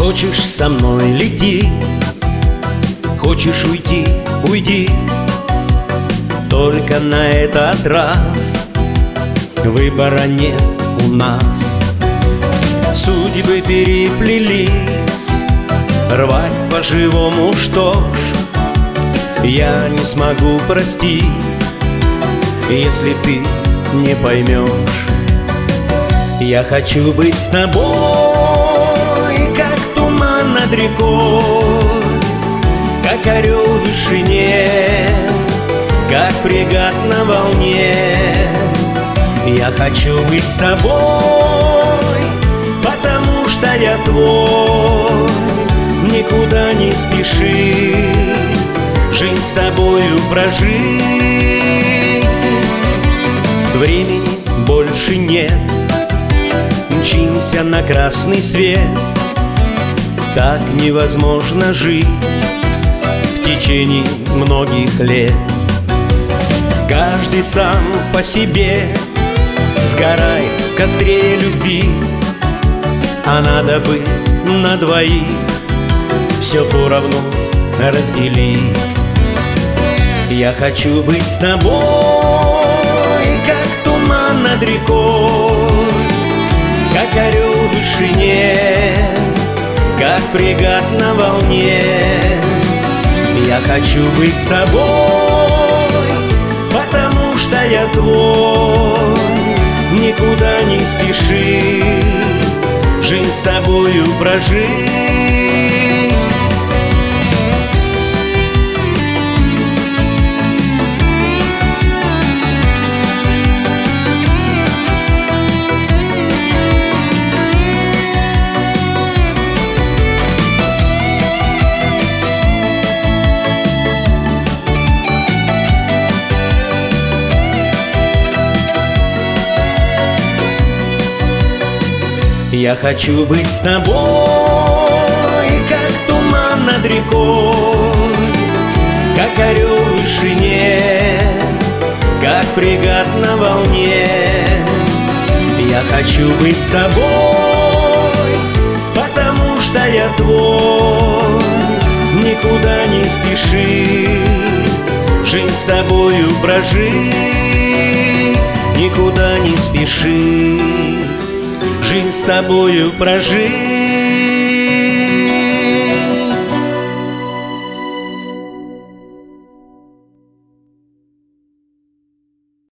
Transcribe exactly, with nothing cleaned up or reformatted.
Хочешь со мной — лети, хочешь уйти — уйди. Только на этот раз выбора нет у нас. Судьбы переплелись, рвать по-живому, что ж, я не смогу простить, если ты не поймешь. Я хочу быть с тобой, как туман над рекой, как орел в вышине, как фрегат на волне. Я хочу быть с тобой, потому что я твой. Никуда не спеши, жизнь с тобою прожить. Времени больше нет, мчимся на красный свет. Так невозможно жить в течение многих лет. Каждый сам по себе сгорает в костре любви, а надо бы на двоих все поровну разделить. Я хочу быть с тобой, как туман над рекой, как орел в вышине, как фрегат на волне. Я хочу быть с тобой, потому что я твой. Никуда не спеши, жизнь с тобою прожить. Я хочу быть с тобой, как туман над рекой, как орел в вышине, как фрегат на волне. Я хочу быть с тобой, потому что я твой. Никуда не спеши, жизнь с тобою прожить. Никуда не спеши, жизнь с тобою прожить.